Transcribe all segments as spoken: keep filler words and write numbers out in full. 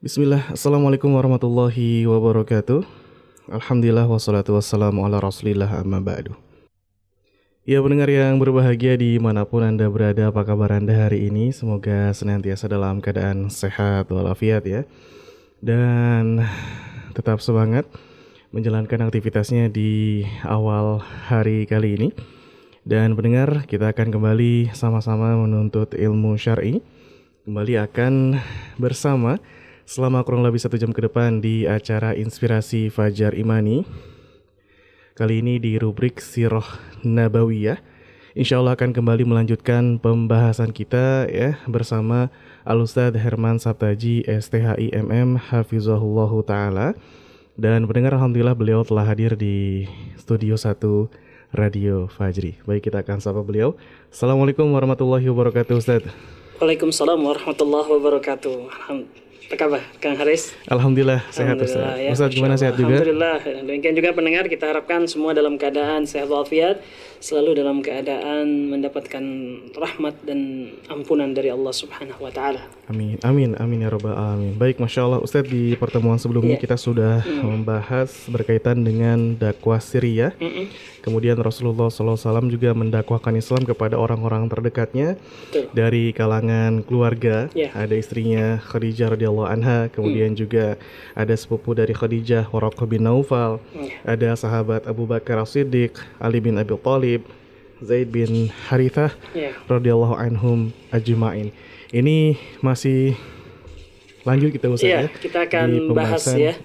Bismillah, Assalamualaikum warahmatullahi wabarakatuh. Alhamdulillah wassalatu wassalamu ala rasulillah amma ba'du. Ya pendengar yang berbahagia dimanapun Anda berada, apa kabar Anda hari ini? Semoga senantiasa dalam keadaan sehat walafiat ya. Dan tetap semangat menjalankan aktivitasnya di awal hari kali ini. Dan pendengar, kita akan kembali sama-sama menuntut ilmu syar'i. Kembali akan bersama selama kurang lebih satu jam ke depan di acara Inspirasi Fajar Imani. Kali ini di rubrik Sirah Nabawiyah. Insya Allah akan kembali melanjutkan pembahasan kita ya bersama Al-Ustadz Herman Sabtaji S T H I M M Hafizahullahu Ta'ala. Dan pendengar, alhamdulillah beliau telah hadir di studio satu Radio Fajri. Baik, kita akan sapa beliau. Assalamualaikum warahmatullahi wabarakatuh, Ustadz. Waalaikumsalam warahmatullahi wabarakatuh. Alhamdulillah. Apa kabar, Kang Haris? Alhamdulillah sehat Ustaz. Ya, Ustaz gimana, sehat juga? Alhamdulillah. Demikian juga pendengar, kita harapkan semua dalam keadaan sehat walafiat, selalu dalam keadaan mendapatkan rahmat dan ampunan dari Allah Subhanahu wa taala. Amin. Amin. Amin ya rabbal alamin. Baik, Masya Allah Ustaz, di pertemuan sebelumnya ya. kita sudah hmm. membahas berkaitan dengan dakwah siriyah. Hmm. Kemudian Rasulullah shallallahu alaihi wasallam juga mendakwahkan Islam kepada orang-orang terdekatnya. Betul. Dari kalangan keluarga, ya. Ada istrinya Khadijah radhiyallahu anha, kemudian hmm. juga ada sepupu dari Khadijah, Waraqah bin Naufal, ya. Ada sahabat Abu Bakar As-Siddiq, Ali bin Abi Thalib, Zaid bin Harithah, ya. radhiyallahu anhum ajma'in. Ini masih lanjut kita Ustaz ya. ya kita akan bahas ya.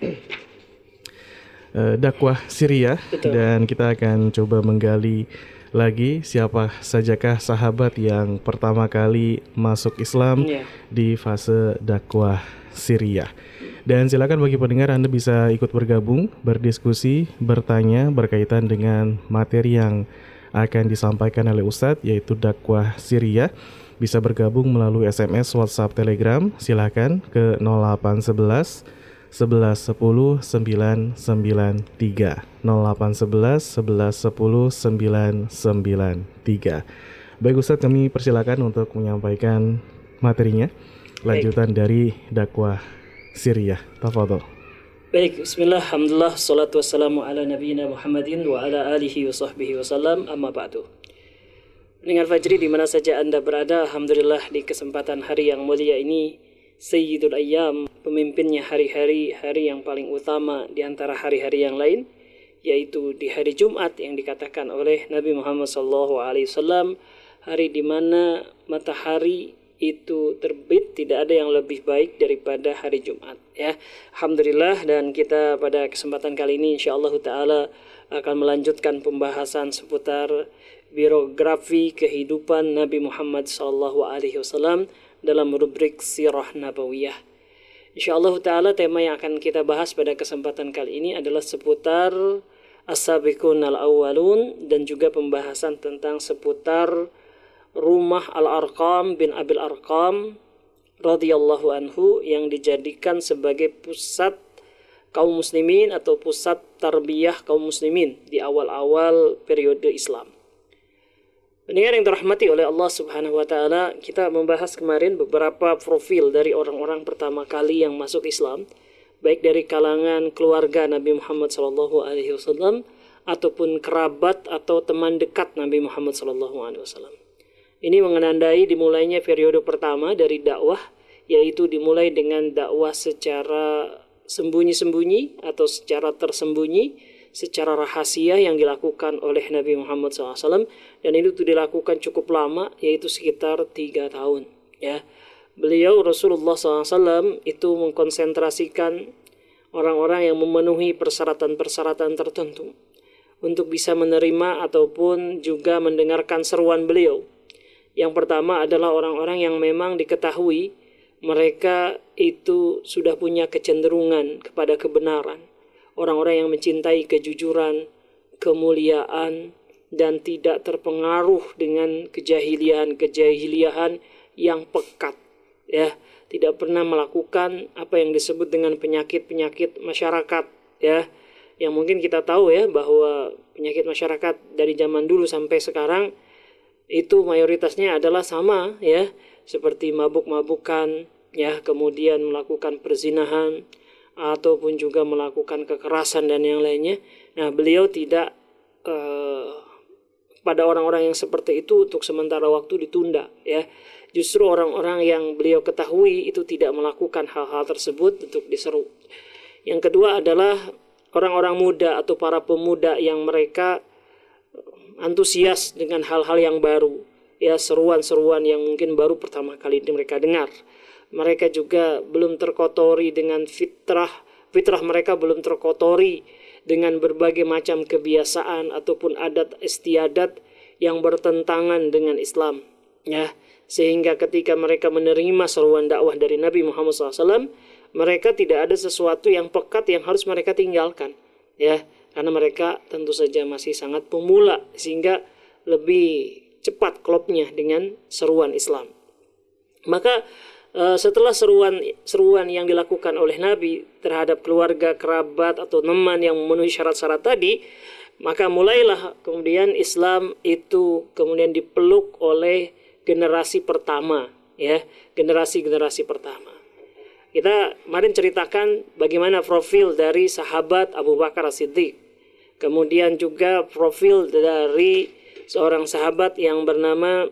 dakwah siriyah. Betul. Dan kita akan coba menggali lagi siapa sajakah sahabat yang pertama kali masuk Islam yeah. di fase dakwah siriyah. Dan silakan bagi pendengar, Anda bisa ikut bergabung, berdiskusi, bertanya berkaitan dengan materi yang akan disampaikan oleh Ustadz, yaitu dakwah siriyah. Bisa bergabung melalui S M S, WhatsApp, Telegram. Silakan ke nol delapan satu satu sebelas sepuluh sembilan sembilan tiga nol delapan sebelas sebelas sepuluh sembilan sembilan tiga. Baik Ustadz, kami persilakan untuk menyampaikan materinya, lanjutan Baik. dari dakwah siriyah. Tafadhol. Baik, bismillah, alhamdulillah, salatu wassalamu ala nabiyina Muhammadin wa ala alihi wa sahbihi wasallam, amma ba'du. Pendengar Fajri di mana saja Anda berada, alhamdulillah di kesempatan hari yang mulia ini, Sayyidul Ayyam, pemimpinnya hari-hari, hari yang paling utama di antara hari-hari yang lain, yaitu di hari Jumat yang dikatakan oleh Nabi Muhammad shallallahu alaihi wasallam, hari di mana matahari itu terbit, tidak ada yang lebih baik daripada hari Jumat. Ya, alhamdulillah. Dan kita pada kesempatan kali ini insyaallah taala akan melanjutkan pembahasan seputar biografi kehidupan Nabi Muhammad shallallahu alaihi wasallam dalam rubrik Sirah Nabawiyah. InsyaAllah ta'ala tema yang akan kita bahas pada kesempatan kali ini adalah seputar As-Sabiqun Al-Awwalun, dan juga pembahasan tentang seputar rumah Al-Arqam bin Abil Arqam radhiyallahu anhu yang dijadikan sebagai pusat kaum muslimin atau pusat tarbiyah kaum muslimin di awal-awal periode Islam. Pendengar yang dirahmati oleh Allah Subhanahu wa taala, kita membahas kemarin beberapa profil dari orang-orang pertama kali yang masuk Islam, baik dari kalangan keluarga Nabi Muhammad sallallahu alaihi wasallam ataupun kerabat atau teman dekat Nabi Muhammad sallallahu alaihi wasallam. Ini menandai dimulainya periode pertama dari dakwah, yaitu dimulai dengan dakwah secara sembunyi-sembunyi atau secara tersembunyi, secara rahasia yang dilakukan oleh Nabi Muhammad shallallahu alaihi wasallam, dan itu dilakukan cukup lama, yaitu sekitar tiga tahun. Ya, beliau Rasulullah shallallahu alaihi wasallam itu mengkonsentrasikan orang-orang yang memenuhi persyaratan-persyaratan tertentu untuk bisa menerima ataupun juga mendengarkan seruan beliau. Yang pertama adalah orang-orang yang memang diketahui mereka itu sudah punya kecenderungan kepada kebenaran. Orang-orang yang mencintai kejujuran, kemuliaan, dan tidak terpengaruh dengan kejahilian-kejahilian yang pekat. Ya, tidak pernah melakukan apa yang disebut dengan penyakit-penyakit masyarakat. Ya, yang mungkin kita tahu ya bahwa penyakit masyarakat dari zaman dulu sampai sekarang itu mayoritasnya adalah sama ya, seperti mabuk-mabukan, ya, kemudian melakukan perzinahan ataupun juga melakukan kekerasan dan yang lainnya. Nah, beliau tidak uh, pada orang-orang yang seperti itu untuk sementara waktu ditunda, ya. Justru orang-orang yang beliau ketahui itu tidak melakukan hal-hal tersebut untuk diseru. Yang kedua adalah orang-orang muda atau para pemuda yang mereka antusias dengan hal-hal yang baru, ya, seruan-seruan yang mungkin baru pertama kali mereka dengar. Mereka juga belum terkotori dengan fitrah, fitrah mereka belum terkotori dengan berbagai macam kebiasaan ataupun adat istiadat yang bertentangan dengan Islam, ya. Sehingga ketika mereka menerima seruan dakwah dari Nabi Muhammad shallallahu alaihi wasallam, mereka tidak ada sesuatu yang pekat yang harus mereka tinggalkan, ya, karena mereka tentu saja masih sangat pemula, sehingga lebih cepat klopnya dengan seruan Islam. Maka setelah seruan seruan yang dilakukan oleh Nabi terhadap keluarga, kerabat atau teman yang memenuhi syarat-syarat tadi, maka mulailah kemudian Islam itu kemudian dipeluk oleh generasi pertama, ya, generasi-generasi pertama. Kita kemarin ceritakan bagaimana profil dari sahabat Abu Bakar As-Siddiq, kemudian juga profil dari seorang sahabat yang bernama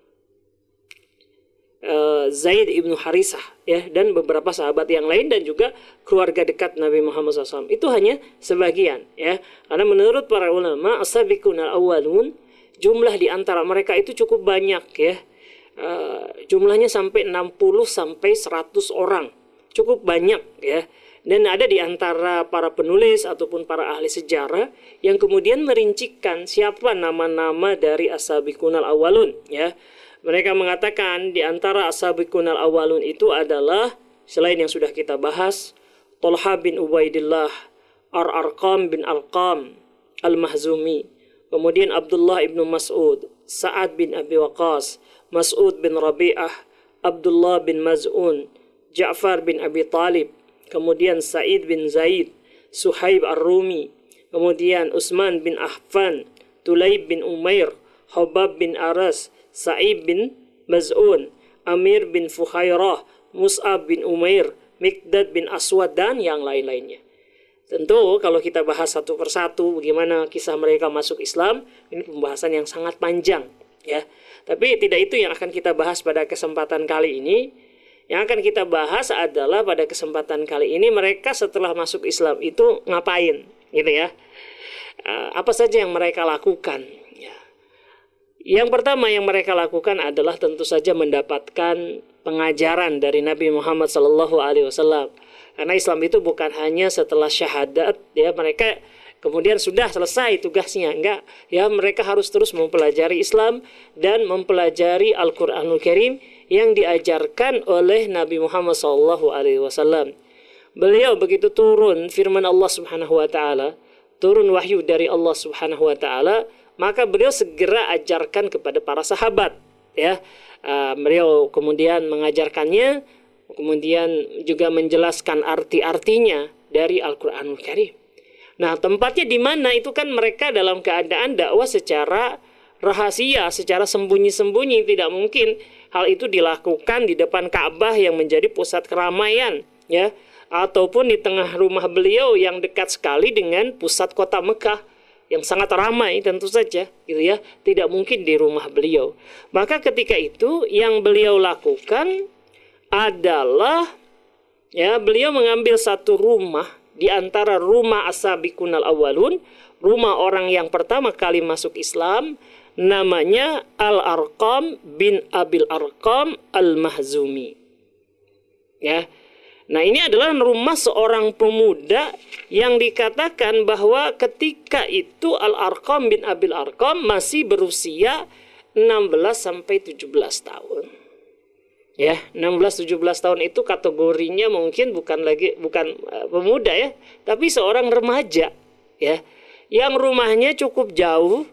Zaid ibnu Harisah, ya, dan beberapa sahabat yang lain dan juga keluarga dekat Nabi Muhammad shallallahu alaihi wasallam. Itu hanya sebagian, ya, karena menurut para ulama as-sabiqunal awwalun, jumlah di antara mereka itu cukup banyak, ya, uh, jumlahnya sampai enam puluh sampai seratus orang, cukup banyak, ya. Dan ada di antara para penulis ataupun para ahli sejarah yang kemudian merincikan siapa nama-nama dari as-sabiqunal awwalun, ya. Mereka mengatakan di antara as-sabiqunal awwalun itu adalah, selain yang sudah kita bahas, Thalhah bin Ubaidillah, Ar-Arqam bin Alqam Al-Mahzumi, kemudian Abdullah ibnu Mas'ud, Sa'ad bin Abi Waqqas, Mas'ud bin Rabi'ah, Abdullah bin Maz'un, Ja'far bin Abi Talib, kemudian Sa'id bin Zaid, Suhaib Ar-Rumi, kemudian Utsman bin Affan, Tulaib bin Umair, Hubab bin Aras, Sa'ib bin Maz'un, Amir bin Fuhairah, Mus'ab bin Umair, Miqdad bin Aswad, dan yang lain-lainnya. Tentu kalau kita bahas satu persatu bagaimana kisah mereka masuk Islam, ini pembahasan yang sangat panjang, ya. Tapi tidak itu yang akan kita bahas pada kesempatan kali ini. Yang akan kita bahas adalah pada kesempatan kali ini mereka setelah masuk Islam itu ngapain, gitu ya. Apa saja yang mereka lakukan. Yang pertama yang mereka lakukan adalah tentu saja mendapatkan pengajaran dari Nabi Muhammad shallallahu alaihi wasallam. Karena Islam itu bukan hanya setelah syahadat, ya, mereka kemudian sudah selesai tugasnya, enggak, ya, mereka harus terus mempelajari Islam dan mempelajari Al-Qur'anul Karim yang diajarkan oleh Nabi Muhammad shallallahu alaihi wasallam. Beliau begitu turun firman Allah Subhanahu wa taala, turun wahyu dari Allah Subhanahu wa taala, maka beliau segera ajarkan kepada para sahabat, ya. Uh, beliau kemudian mengajarkannya, kemudian juga menjelaskan arti-artinya dari Al-Qur'anul Karim. Nah, tempatnya di mana itu kan mereka dalam keadaan dakwah secara rahasia, secara sembunyi-sembunyi. Tidak mungkin hal itu dilakukan di depan Ka'bah yang menjadi pusat keramaian, ya, ataupun di tengah rumah beliau yang dekat sekali dengan pusat kota Mekah yang sangat ramai, tentu saja, gitu ya, tidak mungkin di rumah beliau. Maka ketika itu yang beliau lakukan adalah, ya, beliau mengambil satu rumah di antara rumah as-sabiqunal awwalun, rumah orang yang pertama kali masuk Islam, namanya Al-Arqam bin Abil Arqam Al-Mahzumi, ya. Nah, ini adalah rumah seorang pemuda yang dikatakan bahwa ketika itu Al-Arqam bin Abil Arqam masih berusia enam belas sampai tujuh belas tahun. Ya, enam belas tujuh belas tahun itu kategorinya mungkin bukan lagi bukan uh, pemuda, ya, tapi seorang remaja, ya. Yang rumahnya cukup jauh,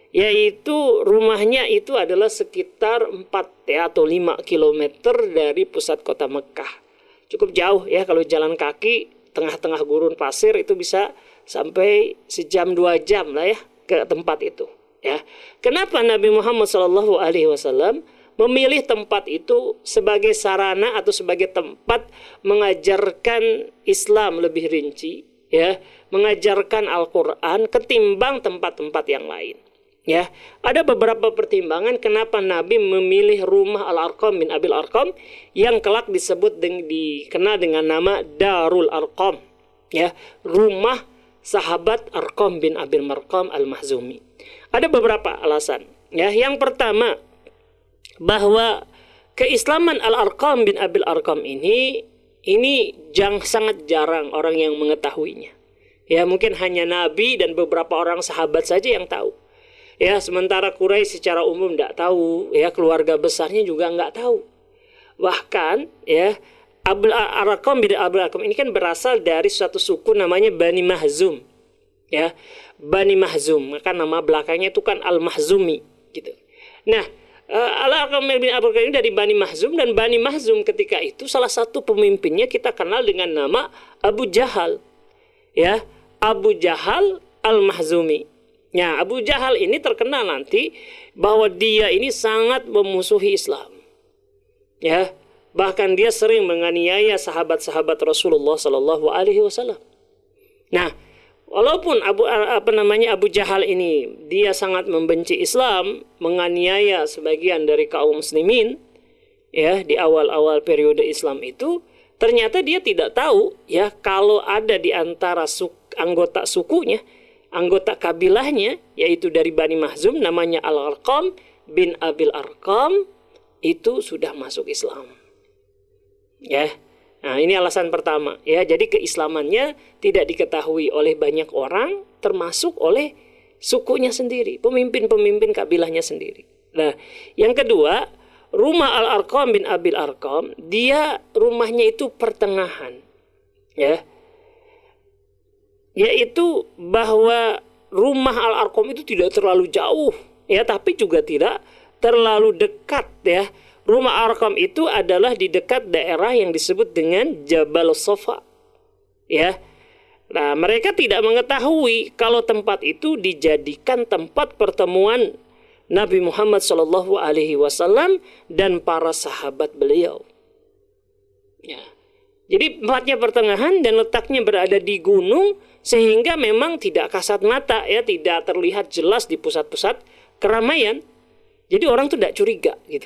yaitu rumahnya itu adalah sekitar empat, ya, atau lima kilometer dari pusat kota Mekah. Cukup jauh, ya, kalau jalan kaki tengah-tengah gurun pasir itu bisa sampai sejam dua jam lah, ya, ke tempat itu, ya. Kenapa Nabi Muhammad shallallahu alaihi wasallam memilih tempat itu sebagai sarana atau sebagai tempat mengajarkan Islam lebih rinci, ya, mengajarkan Al-Qur'an ketimbang tempat-tempat yang lain. Ya, ada beberapa pertimbangan kenapa Nabi memilih rumah Al-Arqam bin Abil Arqam yang kelak disebut dengan, dikenal dengan nama Darul Arqam, ya, rumah sahabat Arqam bin Abil Marqam Al-Mahzumi. Ada beberapa alasan. Ya, yang pertama, bahwa keislaman Al-Arqam bin Abil Arqam ini ini jang, sangat jarang orang yang mengetahuinya. Ya, mungkin hanya Nabi dan beberapa orang sahabat saja yang tahu. Ya, sementara Quraisy secara umum tidak tahu, ya, keluarga besarnya juga nggak tahu. Bahkan, ya, Abul Arqam bin Abul Arqam ini kan berasal dari suatu suku namanya Bani Mahzum. Ya, Bani Mahzum, maka nama belakangnya itu kan Al-Mahzumi, gitu. Nah, Al-Arqam bin Abul Arqam ini dari Bani Mahzum, dan Bani Mahzum ketika itu salah satu pemimpinnya kita kenal dengan nama Abu Jahal. Ya, Abu Jahal Al-Mahzumi. Ya, Abu Jahal ini terkenal nanti bahwa dia ini sangat memusuhi Islam. Ya, bahkan dia sering menganiaya sahabat-sahabat Rasulullah Sallallahu Alaihi Wasallam. Nah, walaupun Abu apa namanya Abu Jahal ini dia sangat membenci Islam, menganiaya sebagian dari kaum muslimin, ya, di awal-awal periode Islam itu, ternyata dia tidak tahu, ya, kalau ada di antara suku, anggota sukunya, anggota kabilahnya, yaitu dari Bani Mahzum, namanya Al-Arqam bin Abil Arqam, itu sudah masuk Islam. Ya, nah ini alasan pertama. Ya, jadi keislamannya tidak diketahui oleh banyak orang, termasuk oleh sukunya sendiri, pemimpin-pemimpin kabilahnya sendiri. Nah, yang kedua, rumah Al-Arqam bin Abil Arqam, dia rumahnya itu pertengahan. Ya, yaitu bahwa rumah Al-Arqam itu tidak terlalu jauh, ya, tapi juga tidak terlalu dekat, ya. Rumah Al-Arqam itu adalah di dekat daerah yang disebut dengan Jabal Safa, ya. Nah, mereka tidak mengetahui kalau tempat itu dijadikan tempat pertemuan Nabi Muhammad Shallallahu Alaihi Wasallam dan para sahabat beliau. Ya. Jadi tempatnya pertengahan dan letaknya berada di gunung, sehingga memang tidak kasat mata, ya, tidak terlihat jelas di pusat-pusat keramaian. Jadi orang tuh tidak curiga, gitu.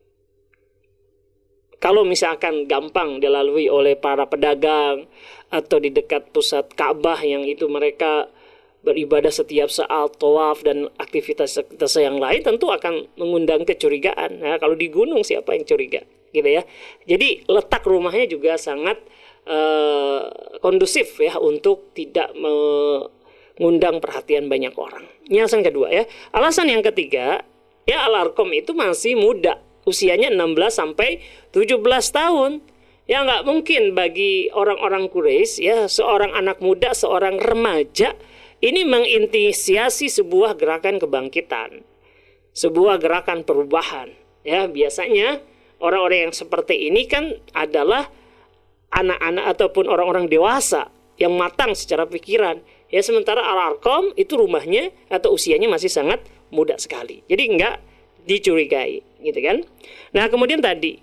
Kalau misalkan gampang dilalui oleh para pedagang atau di dekat pusat Ka'bah yang itu mereka beribadah setiap saat, tawaf dan aktivitas-aktivitas yang lain, tentu akan mengundang kecurigaan. Nah, kalau di gunung siapa yang curiga, gitu ya. Jadi letak rumahnya juga sangat uh, kondusif, ya, untuk tidak mengundang perhatian banyak orang. Ini alasan kedua, ya. Alasan yang ketiga, ya, Al-Arqam itu masih muda, usianya enam belas sampai tujuh belas tahun. Ya, nggak mungkin bagi orang-orang Quraisy, ya, seorang anak muda, seorang remaja ini menginisiasi sebuah gerakan kebangkitan, sebuah gerakan perubahan. Ya, biasanya orang-orang yang seperti ini kan adalah anak-anak ataupun orang-orang dewasa yang matang secara pikiran. Ya, sementara Al-Arqam itu rumahnya atau usianya masih sangat muda sekali. Jadi enggak dicurigai, gitu kan. Nah, kemudian tadi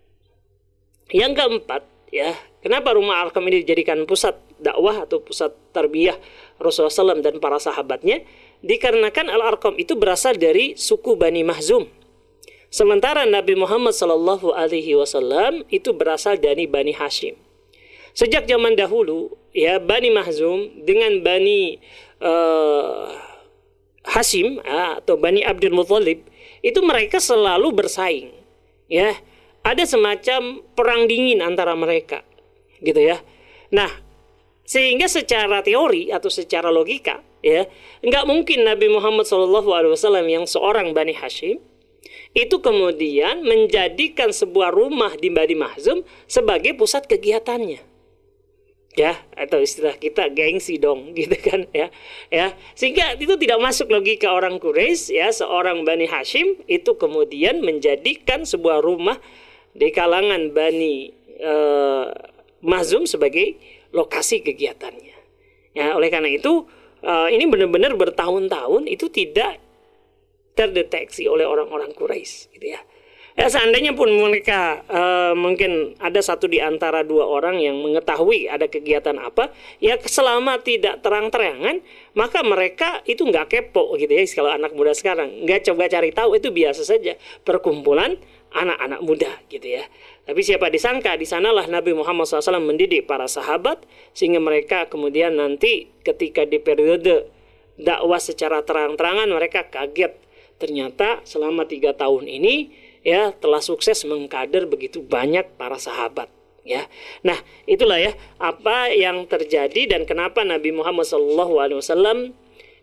yang keempat, ya, kenapa rumah Al-Arqam ini dijadikan pusat dakwah atau pusat tarbiyah Rasulullah shallallahu alaihi wasallam dan para sahabatnya? Dikarenakan Al-Arqam itu berasal dari suku Bani Mahzum. Sementara Nabi Muhammad shallallahu alaihi wasallam itu berasal dari Bani Hashim. Sejak zaman dahulu, ya, Bani Mahzum dengan Bani uh, Hashim, uh, atau Bani Abdul Muthalib, itu mereka selalu bersaing, ya. Ada semacam perang dingin antara mereka, gitu ya. Nah, sehingga secara teori atau secara logika, ya, nggak mungkin Nabi Muhammad shallallahu alaihi wasallam yang seorang Bani Hashim itu kemudian menjadikan sebuah rumah di Bani Mahzum sebagai pusat kegiatannya, ya, atau istilah kita gengsi dong, gitu kan, ya, ya, sehingga itu tidak masuk logika orang Quraisy, ya, seorang Bani Hashim itu kemudian menjadikan sebuah rumah di kalangan Bani uh, Mahzum sebagai lokasi kegiatannya. Ya, oleh karena itu uh, ini benar-benar bertahun-tahun itu tidak terdeteksi oleh orang-orang Quraisy, gitu ya. Ya, seandainya pun mereka uh, mungkin ada satu di antara dua orang yang mengetahui ada kegiatan apa, ya selama tidak terang-terangan, maka mereka itu nggak kepo gitu ya. Kalau anak muda sekarang nggak coba cari tahu, itu biasa saja perkumpulan anak-anak muda gitu ya. Tapi siapa disangka di sanalah Nabi Muhammad shallallahu alaihi wasallam mendidik para sahabat sehingga mereka kemudian nanti ketika di periode dakwah secara terang-terangan mereka kaget, ternyata selama tiga tahun ini ya telah sukses mengkader begitu banyak para sahabat ya. Nah, itulah ya apa yang terjadi dan kenapa Nabi Muhammad shallallahu alaihi wasallam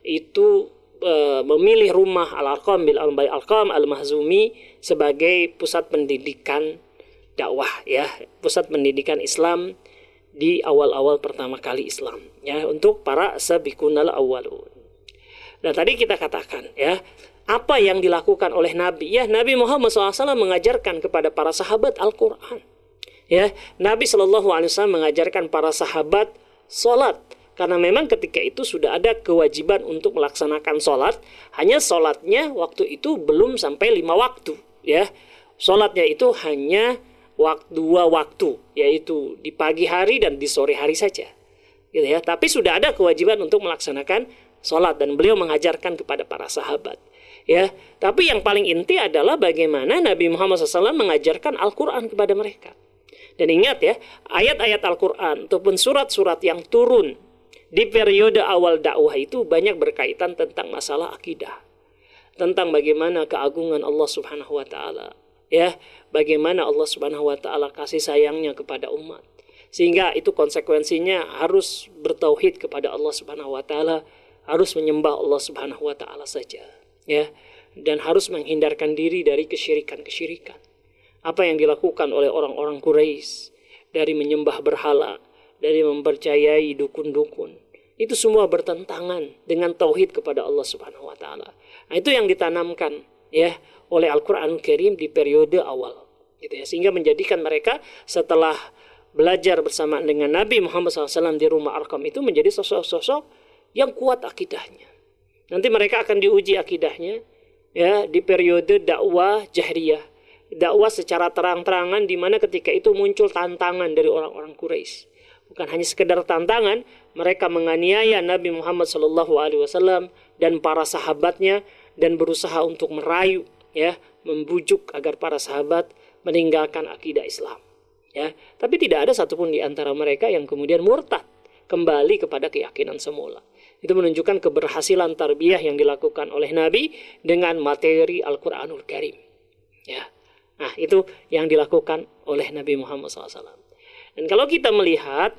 itu e, memilih rumah Al-Arqam bil Al-Arqam Al-Mahzumi sebagai pusat pendidikan dakwah ya, pusat pendidikan Islam di awal-awal pertama kali Islam ya, untuk para sabiqunal awwalun. Nah, tadi kita katakan ya, apa yang dilakukan oleh Nabi? Ya, Nabi Muhammad shallallahu alaihi wasallam mengajarkan kepada para sahabat Al-Quran. Ya, Nabi shallallahu alaihi wasallam mengajarkan para sahabat sholat. Karena memang ketika itu sudah ada kewajiban untuk melaksanakan sholat. Hanya sholatnya waktu itu belum sampai lima waktu. Ya, sholatnya itu hanya waktu, dua waktu, yaitu di pagi hari dan di sore hari saja. Gitu ya. Tapi sudah ada kewajiban untuk melaksanakan sholat dan beliau mengajarkan kepada para sahabat. Ya, tapi yang paling inti adalah bagaimana Nabi Muhammad shallallahu alaihi wasallam mengajarkan Al-Quran kepada mereka. Dan ingat ya, ayat-ayat Al-Quran ataupun surat-surat yang turun di periode awal dakwah itu banyak berkaitan tentang masalah akidah, tentang bagaimana keagungan Allah Subhanahu Wa Taala, ya, bagaimana Allah Subhanahu Wa Taala kasih sayangnya kepada umat, sehingga itu konsekuensinya harus bertauhid kepada Allah Subhanahu Wa Taala, harus menyembah Allah Subhanahu Wa Taala saja. Ya, dan harus menghindarkan diri dari kesyirikan-kesyirikan. Apa yang dilakukan oleh orang-orang Quraisy dari menyembah berhala, dari mempercayai dukun-dukun, itu semua bertentangan dengan tauhid kepada Allah Subhanahu wa taala. Nah, itu yang ditanamkan ya oleh Al-Qur'an Karim di periode awal gitu ya, sehingga menjadikan mereka setelah belajar bersama dengan Nabi Muhammad shallallahu alaihi wasallam di rumah Arqam itu menjadi sosok-sosok yang kuat akidahnya. Nanti mereka akan diuji akidahnya ya di periode dakwah jahriyah, dakwah secara terang-terangan, di mana ketika itu muncul tantangan dari orang-orang Quraisy. Bukan hanya sekedar tantangan, mereka menganiaya Nabi Muhammad shallallahu alaihi wasallam dan para sahabatnya dan berusaha untuk merayu ya, membujuk agar para sahabat meninggalkan akidah Islam. Ya, tapi tidak ada satupun di antara mereka yang kemudian murtad kembali kepada keyakinan semula. Itu menunjukkan keberhasilan tarbiyah yang dilakukan oleh Nabi dengan materi Al-Quranul Karim. Ya, nah itu yang dilakukan oleh Nabi Muhammad shallallahu alaihi wasallam. Dan kalau kita melihat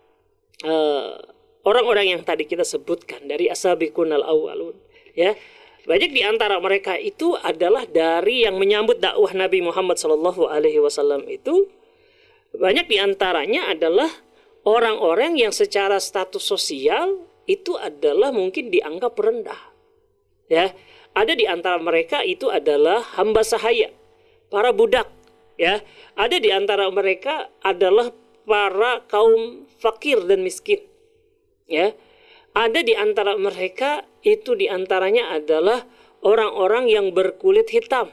uh, orang-orang yang tadi kita sebutkan dari as-sabiqunal awwalun, ya, banyak di antara mereka itu adalah dari yang menyambut dakwah Nabi Muhammad shallallahu alaihi wasallam itu, banyak di antaranya adalah orang-orang yang secara status sosial itu adalah mungkin dianggap rendah. Ya, ada di antara mereka itu adalah hamba sahaya, para budak. Ya, ada di antara mereka adalah para kaum fakir dan miskin. Ya, ada di antara mereka itu di antaranya adalah orang-orang yang berkulit hitam.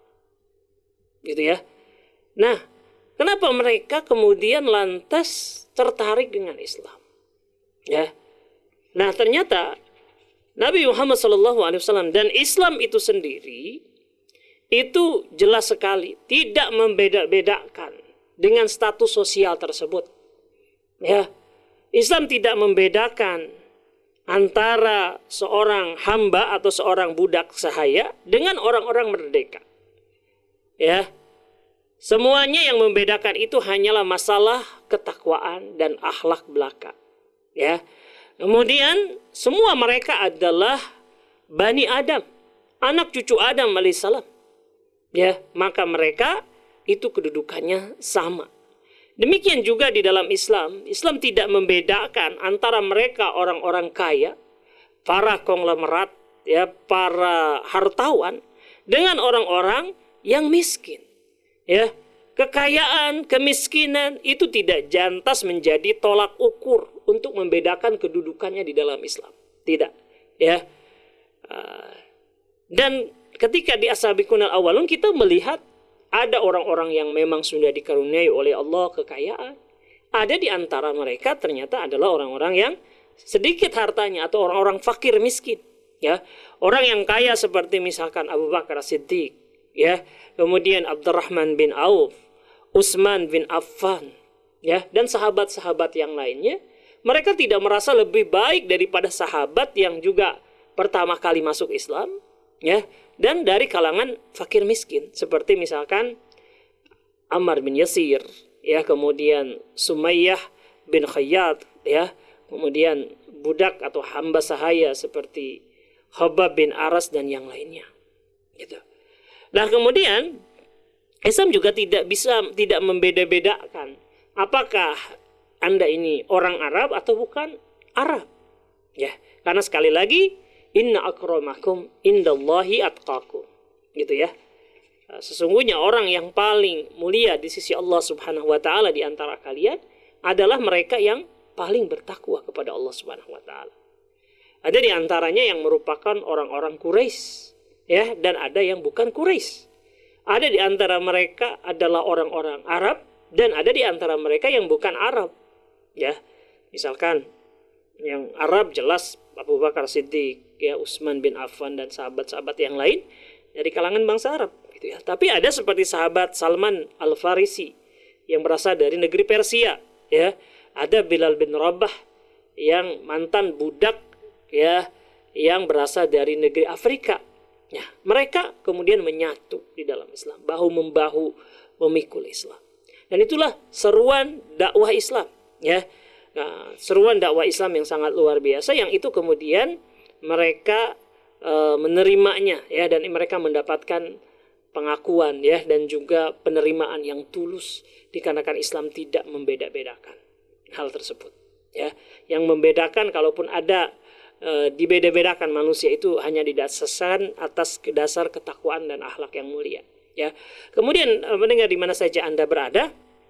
Gitu ya. Nah, kenapa mereka kemudian lantas tertarik dengan Islam? Ya. Nah, ternyata Nabi Muhammad shallallahu alaihi wasallam dan Islam itu sendiri itu jelas sekali tidak membeda-bedakan dengan status sosial tersebut. Ya, Islam tidak membedakan antara seorang hamba atau seorang budak sahaya dengan orang-orang merdeka. Ya, semuanya yang membedakan itu hanyalah masalah ketakwaan dan akhlak belaka. Ya. Kemudian semua mereka adalah Bani Adam, anak cucu Adam alaihissalam. Ya, maka mereka itu kedudukannya sama. Demikian juga di dalam Islam. Islam tidak membedakan antara mereka orang-orang kaya, para konglomerat, ya, para hartawan, dengan orang-orang yang miskin. Ya, kekayaan, kemiskinan itu tidak jantas menjadi tolak ukur untuk membedakan kedudukannya di dalam Islam. Tidak, ya. Dan ketika di as-sabiqunal awwalun kita melihat ada orang-orang yang memang sudah dikaruniai oleh Allah kekayaan. Ada di antara mereka ternyata adalah orang-orang yang sedikit hartanya atau orang-orang fakir miskin. Ya, orang yang kaya seperti misalkan Abu Bakar As-Siddiq, ya, kemudian Abdurrahman bin Auf, Utsman bin Affan, ya, dan sahabat-sahabat yang lainnya. Mereka tidak merasa lebih baik daripada sahabat yang juga pertama kali masuk Islam, ya, dan dari kalangan fakir miskin seperti misalkan Ammar bin Yasir, ya, kemudian Sumayyah bin Khayyat, ya, kemudian budak atau hamba sahaya seperti Khabbab bin Aras dan yang lainnya, gitu. Nah, kemudian Islam juga tidak bisa tidak membeda-bedakan apakah Anda ini orang Arab atau bukan Arab, ya, karena sekali lagi inna akramakum indallahi atqakum, gitu ya. Sesungguhnya orang yang paling mulia di sisi Allah Subhanahu wa taala di antara kalian adalah mereka yang paling bertakwa kepada Allah Subhanahu wa taala. Ada di antaranya yang merupakan orang-orang Quraisy, ya, dan ada yang bukan Quraisy. Ada di antara mereka adalah orang-orang Arab dan ada di antara mereka yang bukan Arab. Ya, misalkan yang Arab jelas Abu Bakar Siddiq, ya, Utsman bin Affan dan sahabat-sahabat yang lain dari kalangan bangsa Arab, gitu ya. Tapi ada seperti sahabat Salman Al-Farisi yang berasal dari negeri Persia, ya. Ada Bilal bin Rabah yang mantan budak, ya, yang berasal dari negeri Afrika. Ya, mereka kemudian menyatu di dalam Islam, bahu membahu memikul Islam. Dan itulah seruan dakwah Islam. Ya, nah, seruan dakwah Islam yang sangat luar biasa, yang itu kemudian mereka e, menerimanya, ya, dan mereka mendapatkan pengakuan, ya, dan juga penerimaan yang tulus dikarenakan Islam tidak membeda-bedakan hal tersebut, ya. Yang membedakan kalaupun ada e, dibeda-bedakan manusia itu hanya didasarkan atas dasar ketakwaan dan akhlak yang mulia, ya. Kemudian e, mendengar di mana saja Anda berada,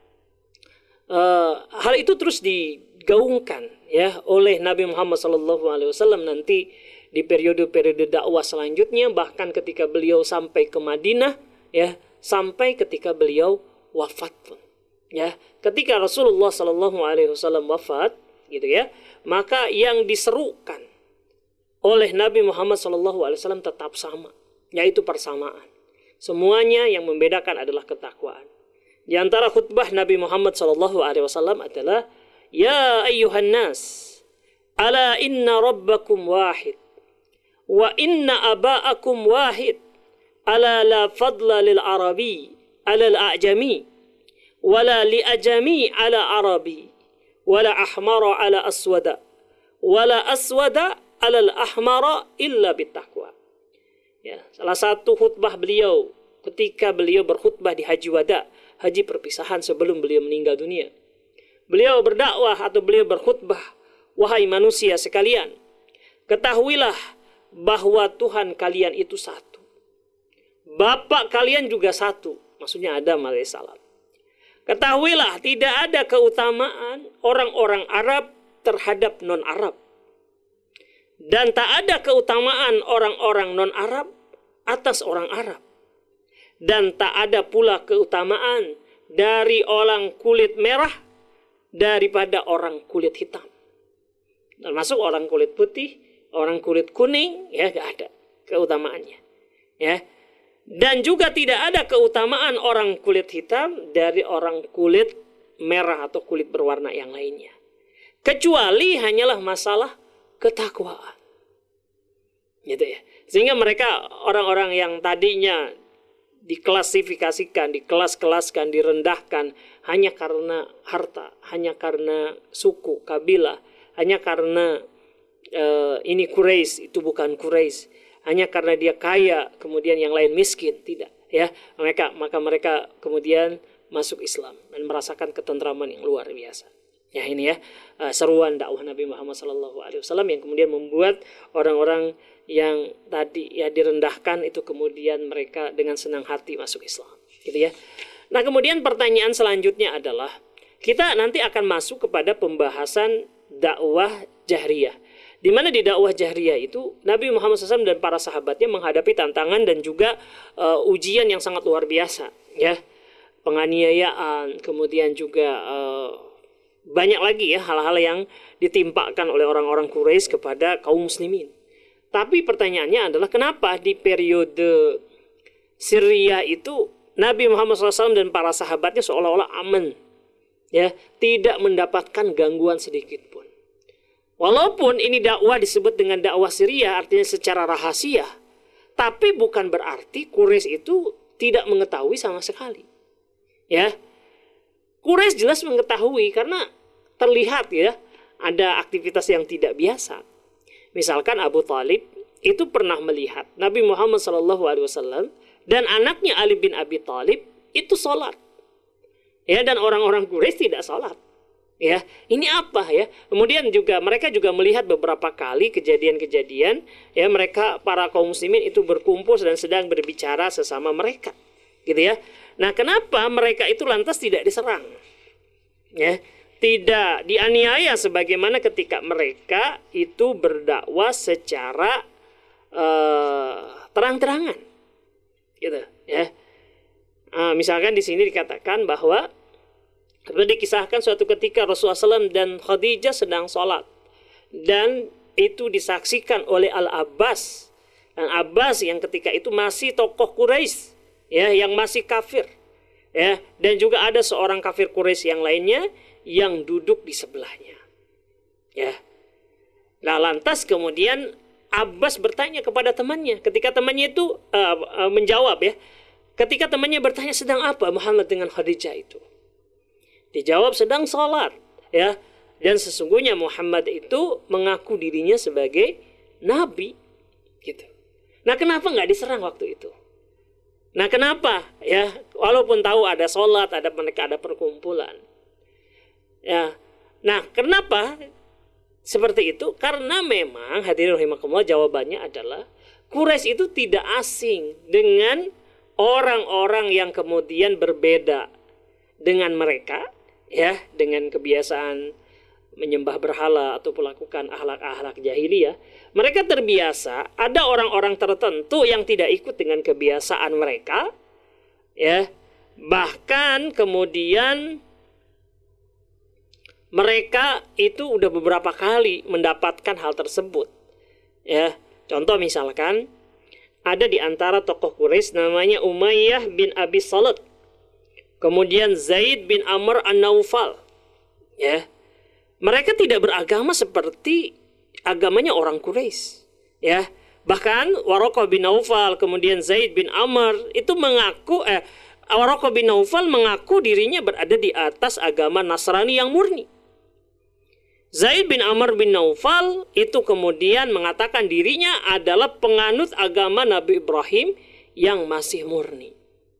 Uh, hal itu terus digaungkan, ya, oleh Nabi Muhammad shallallahu alaihi wasallam nanti di periode-periode dakwah selanjutnya, bahkan ketika beliau sampai ke Madinah, ya, sampai ketika beliau wafat pun, ya. Ketika Rasulullah shallallahu alaihi wasallam wafat, gitu ya, maka yang diserukan oleh Nabi Muhammad shallallahu alaihi wasallam tetap sama, yaitu persamaan. Semuanya yang membedakan adalah ketakwaan. Di antara khutbah Nabi Muhammad shallallahu alaihi wasallam adalah, ya ayyuhan nas, ala inna rabbakum wahid, wa inna aba'akum wahid, ala la fadla lil arabi ala al a'jami, wala li ajami ala arabi, wala ahmara ala aswada, wala aswada ala al ahmara illa bittaqwa. Ya, salah satu khutbah beliau ketika beliau berkhutbah di Haji Wada, haji perpisahan sebelum beliau meninggal dunia. Beliau berdakwah atau beliau berkhutbah, wahai manusia sekalian, ketahuilah bahwa Tuhan kalian itu satu. Bapak kalian juga satu, maksudnya Adam alaihissalam. Ketahuilah tidak ada keutamaan orang-orang Arab terhadap non-Arab. Dan tak ada keutamaan orang-orang non-Arab atas orang Arab. Dan tak ada pula keutamaan dari orang kulit merah daripada orang kulit hitam. Termasuk orang kulit putih, orang kulit kuning, ya, gak ada keutamaannya, ya. Dan juga tidak ada keutamaan orang kulit hitam dari orang kulit merah atau kulit berwarna yang lainnya, kecuali hanyalah masalah ketakwaan, gitu ya. Sehingga mereka orang-orang yang tadinya diklasifikasikan, dikelas-kelaskan, direndahkan hanya karena harta, hanya karena suku, kabilah, hanya karena uh, ini Quraisy, itu bukan Quraisy, hanya karena dia kaya, kemudian yang lain miskin, tidak, ya. Mereka maka mereka kemudian masuk Islam dan merasakan ketentraman yang luar biasa. Ya, ini ya, uh, seruan dakwah Nabi Muhammad shallallahu alaihi wasallam yang kemudian membuat orang-orang yang tadi ya direndahkan itu kemudian mereka dengan senang hati masuk Islam, gitu ya. Nah, kemudian pertanyaan selanjutnya adalah kita nanti akan masuk kepada pembahasan dakwah jahriyah, di mana di dakwah jahriyah itu Nabi Muhammad shallallahu alaihi wasallam dan para sahabatnya menghadapi tantangan dan juga uh, ujian yang sangat luar biasa, ya, penganiayaan, kemudian juga uh, banyak lagi ya hal-hal yang ditimpakan oleh orang-orang Quraisy kepada kaum muslimin. Tapi pertanyaannya adalah kenapa di periode Syria itu Nabi Muhammad shallallahu alaihi wasallam dan para sahabatnya seolah-olah aman, ya, tidak mendapatkan gangguan sedikit pun. Walaupun ini dakwah disebut dengan dakwah Syria, artinya secara rahasia, tapi bukan berarti Quraisy itu tidak mengetahui sama sekali. Ya, Quraisy jelas mengetahui karena terlihat ya ada aktivitas yang tidak biasa. Misalkan Abu Thalib itu pernah melihat Nabi Muhammad shallallahu alaihi wasallam dan anaknya Ali bin Abi Thalib itu sholat. Ya, dan orang-orang Quraisy tidak sholat. Ya, ini apa ya? Kemudian juga mereka juga melihat beberapa kali kejadian-kejadian ya mereka para kaum muslimin itu berkumpul dan sedang berbicara sesama mereka. Gitu ya. Nah, kenapa mereka itu lantas tidak diserang? Ya, tidak dianiaya sebagaimana ketika mereka itu berdakwah secara uh, terang-terangan, gitu ya. Uh, misalkan di sini dikatakan bahwa dikisahkan suatu ketika Rasulullah shallallahu alaihi wasallam dan Khadijah sedang sholat dan itu disaksikan oleh Al-Abbas, dan Abbas yang ketika itu masih tokoh Quraisy ya yang masih kafir ya, dan juga ada seorang kafir Quraisy yang lainnya yang duduk di sebelahnya. Ya. Nah, lantas kemudian Abbas bertanya kepada temannya ketika temannya itu uh, uh, menjawab ya. Ketika temannya bertanya sedang apa Muhammad dengan Khadijah itu? Dijawab sedang sholat ya. Dan sesungguhnya Muhammad itu mengaku dirinya sebagai nabi gitu. Nah, kenapa nggak diserang waktu itu? Nah, kenapa ya? Walaupun tahu ada sholat, ada mereka ada perkumpulan. Ya, nah kenapa seperti itu? Karena memang hadirin rahimakumullah jawabannya adalah Quraisy itu tidak asing dengan orang-orang yang kemudian berbeda dengan mereka, ya, dengan kebiasaan menyembah berhala atau melakukan akhlak-akhlak jahiliyah. Mereka terbiasa ada orang-orang tertentu yang tidak ikut dengan kebiasaan mereka, ya, bahkan kemudian mereka itu udah beberapa kali mendapatkan hal tersebut. Ya, contoh misalkan ada di antara tokoh Quraisy namanya Umayyah bin Abi Salat. Kemudian Zaid bin Amr An-Naufal. Ya. Mereka tidak beragama seperti agamanya orang Quraisy. Ya. Bahkan Waraqah bin Naufal, kemudian Zaid bin Amr itu mengaku eh Waraqah bin Naufal mengaku dirinya berada di atas agama Nasrani yang murni. Zaid bin Amr bin Naufal itu kemudian mengatakan dirinya adalah penganut agama Nabi Ibrahim yang masih murni.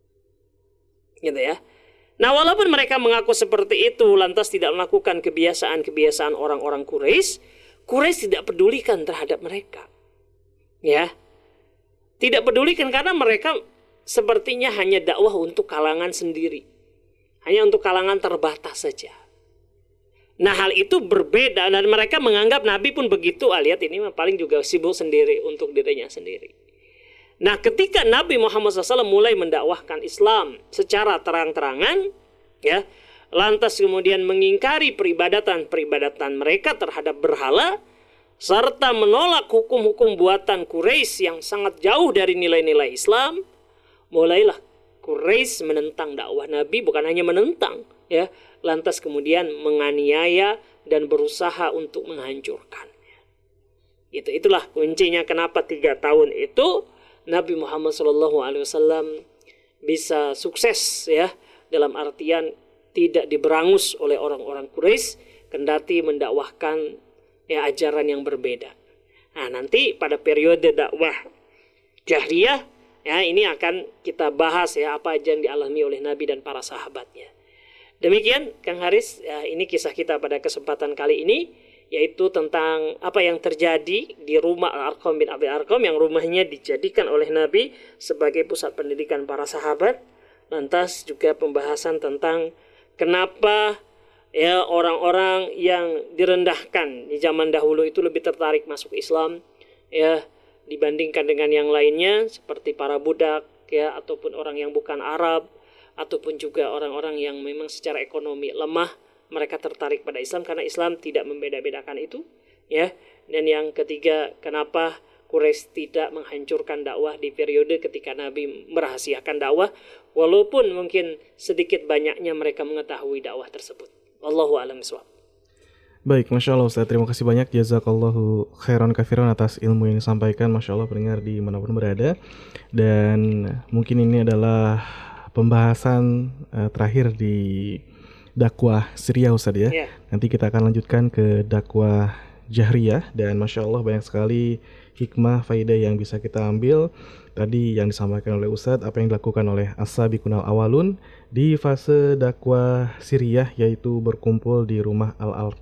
Gitu ya. Nah, walaupun mereka mengaku seperti itu lantas tidak melakukan kebiasaan-kebiasaan orang-orang Quraisy, Quraisy tidak pedulikan terhadap mereka. Ya. Tidak pedulikan karena mereka sepertinya hanya dakwah untuk kalangan sendiri. Hanya untuk kalangan terbatas saja. Nah, hal itu berbeda dan mereka menganggap Nabi pun begitu. Ah, lihat ini paling juga sibuk sendiri untuk dirinya sendiri. Nah, ketika Nabi Muhammad shallallahu alaihi wasallam mulai mendakwahkan Islam secara terang-terangan, ya, lantas kemudian mengingkari peribadatan-peribadatan mereka terhadap berhala, serta menolak hukum-hukum buatan Quraisy yang sangat jauh dari nilai-nilai Islam, mulailah Quraisy menentang dakwah Nabi, bukan hanya menentang, ya, lantas kemudian menganiaya dan berusaha untuk menghancurkannya. Itu itulah kuncinya kenapa tiga tahun itu Nabi Muhammad shallallahu alaihi wasallam bisa sukses, ya, dalam artian tidak diberangus oleh orang-orang Quraisy kendati mendakwahkan, ya, ajaran yang berbeda. Nah, nanti pada periode dakwah Jahriyah, ya, ini akan kita bahas, ya, apa aja yang dialami oleh Nabi dan para sahabatnya. Demikian Kang Haris, ya, ini kisah kita pada kesempatan kali ini, yaitu tentang apa yang terjadi di rumah Al-Arqam bin Abi Arqam yang rumahnya dijadikan oleh Nabi sebagai pusat pendidikan para sahabat. Lantas juga pembahasan tentang kenapa, ya, orang-orang yang direndahkan di zaman dahulu itu lebih tertarik masuk Islam, ya, dibandingkan dengan yang lainnya seperti para budak, ya, ataupun orang yang bukan Arab, ataupun juga orang-orang yang memang secara ekonomi lemah, mereka tertarik pada Islam karena Islam tidak membeda-bedakan itu, ya. Dan yang ketiga, kenapa Quraisy tidak menghancurkan dakwah di periode ketika Nabi merahasiakan dakwah, walaupun mungkin sedikit banyaknya mereka mengetahui dakwah tersebut. Wallahu a'lam bishawab. Baik, Masya Allah Ustaz, terima kasih banyak. Jazakallahu khairan kafiran atas ilmu yang disampaikan. Masya Allah pendengar di manapun berada. Dan mungkin ini adalah pembahasan uh, terakhir di dakwah Siriyah Ustaz ya. Yeah. Nanti kita akan lanjutkan ke dakwah Jahriyah. Dan Masya Allah banyak sekali hikmah, faidah yang bisa kita ambil. Tadi yang disampaikan oleh Ustadz, apa yang dilakukan oleh As-Sabiqunal Awalun di fase dakwah Siriyah, yaitu berkumpul di rumah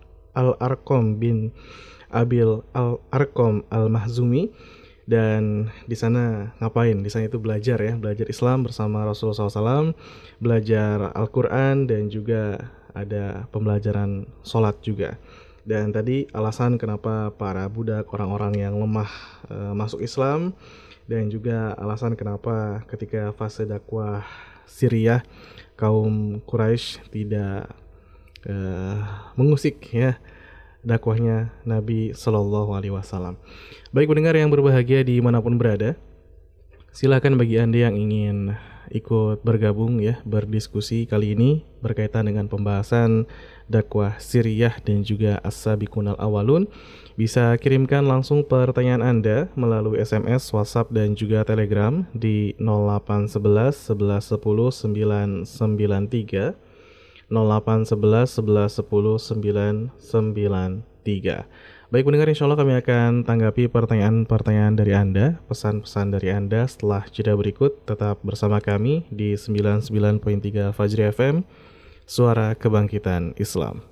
Al-Arqam bin Abil Al-Arqam Al-Mahzumi. Dan di sana ngapain? Di sana itu belajar ya, belajar Islam bersama Rasulullah shallallahu alaihi wasallam, belajar Al-Quran, dan juga ada pembelajaran sholat juga. Dan tadi alasan kenapa para budak, orang-orang yang lemah e, masuk Islam, dan juga alasan kenapa ketika fase dakwah Siriyah kaum Quraisy tidak e, mengusik ya dakwahnya Nabi Shallallahu Alaihi Wasallam. Baik pendengar yang berbahagia dimanapun berada, silakan bagi Anda yang ingin ikut bergabung ya, berdiskusi kali ini berkaitan dengan pembahasan dakwah Siriyah dan juga As-Sabiqunal Awalun, bisa kirimkan langsung pertanyaan Anda melalui S M S, WhatsApp, dan juga Telegram di nol delapan satu satu satu satu sembilan sembilan tiga nol delapan satu satu satu satu sembilan sembilan tiga. Baik pendengar, insya Allah kami akan tanggapi pertanyaan-pertanyaan dari Anda, pesan-pesan dari Anda setelah jeda berikut. Tetap bersama kami di sembilan puluh sembilan koma tiga Fajri F M, Suara Kebangkitan Islam.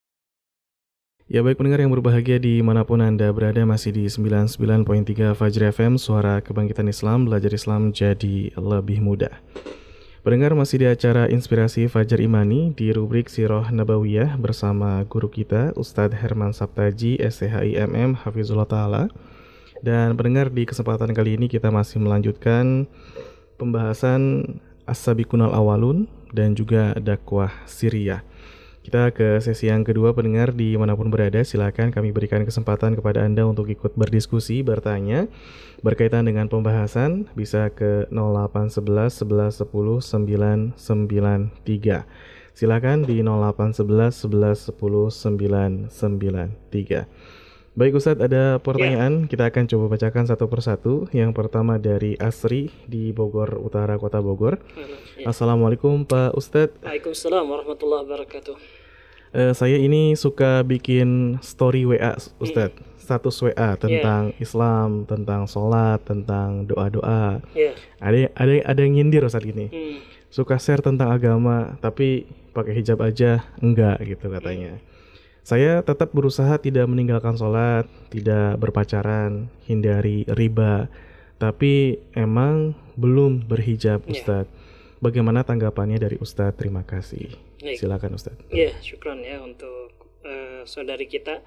Ya baik pendengar yang berbahagia dimanapun Anda berada, masih di sembilan puluh sembilan koma tiga Fajri F M, Suara Kebangkitan Islam, belajar Islam jadi lebih mudah. Pendengar masih di acara Inspirasi Fajar Imani di rubrik Sirah Nabawiyah bersama guru kita Ustadz Herman Saptaji, S C H I M M, Hafizullah Ta'ala. Dan pendengar, di kesempatan kali ini kita masih melanjutkan pembahasan As-Sabiqunal Awalun dan juga dakwah Siriyah. Kita ke sesi yang kedua pendengar dimanapun berada, silakan kami berikan kesempatan kepada Anda untuk ikut berdiskusi, bertanya berkaitan dengan pembahasan, bisa ke nol delapan satu satu satu satu sembilan sembilan tiga. Silakan di nol delapan satu satu satu satu sembilan sembilan tiga. Baik Ustadz, ada pertanyaan, ya. Kita akan coba bacakan satu persatu. Yang pertama dari Asri di Bogor Utara, Kota Bogor. Ya. Assalamualaikum Pak Ustadz. Waalaikumsalam warahmatullahi wabarakatuh. Uh, saya ini suka bikin story W A Ustadz, hmm. status W A tentang yeah. Islam, tentang sholat, tentang doa-doa. Yeah. Ada ada ada yang nyindir Ustadz gini, hmm. suka share tentang agama tapi pakai hijab aja enggak gitu katanya. Hmm. Saya tetap berusaha tidak meninggalkan sholat, tidak berpacaran, hindari riba, tapi emang belum berhijab Ustadz. Yeah. Bagaimana tanggapannya dari Ustadz? Terima kasih. Baik. Silakan Ustadz. Ya, syukran ya untuk uh, saudari kita.